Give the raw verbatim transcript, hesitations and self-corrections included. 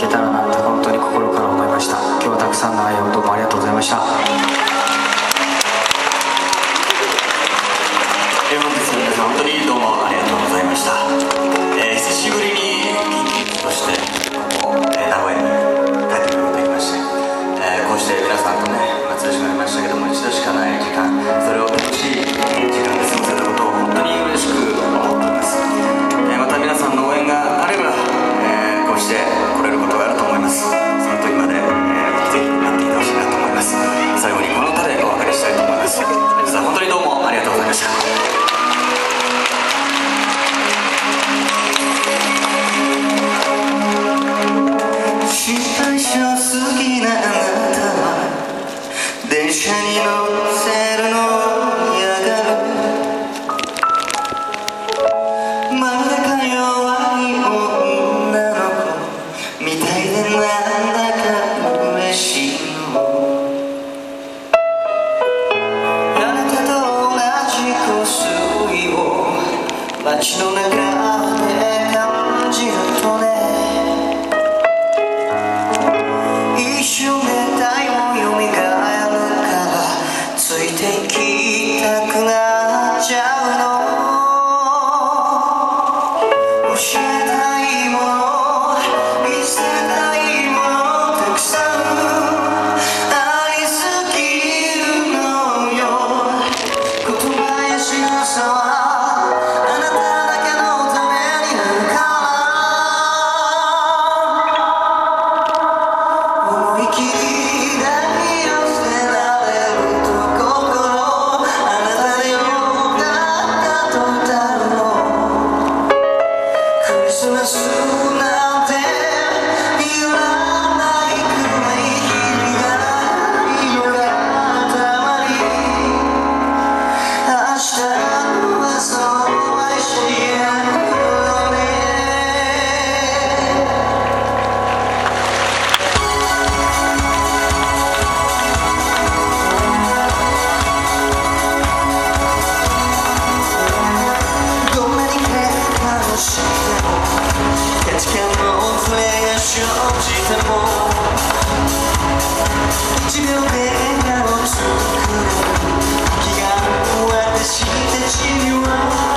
たらなって本当に心から思いました。今日はたくさんの愛をどうもありがとうございました。 えー、本日の皆さん本当にどうもありがとうございました。えー、久しぶりにそして、えー、名古屋に帰ってくることができまして、えー、こうして皆さんとね通じまいましたけども、一度しかない時間、それを楽しい時間で過ごせたことを本当に嬉しく思っております。えー、また皆さんの応援があれば、えー、こうして来れることがあると思います。その時まで、えー、ぜひ待っていてほしいなと思います。最後にこの歌でお別れしたいと思います。皆さん本当にどうもありがとうございました。心配性好きなあなたは電車に乗せるの嫌がる。まるでか弱い女の子みたいでなんだか嬉しいの。あなたと同じ香水を街の中で感じるとね、一瞬で太陽よみがえるからついてきたくなっちゃうの。教えたいもの見せたいものたくさんありすぎるのよ。言葉や仕草はあなただけのためになるから思い切り抱き寄せられると心あなたでよかったと歌うの。クリスマスなんていらないくらい君がいるがたまに明日はそうはしないよね。どんなに結果をしても価値観のズレが生じてもいちびょうで笑顔を作る気が私たちには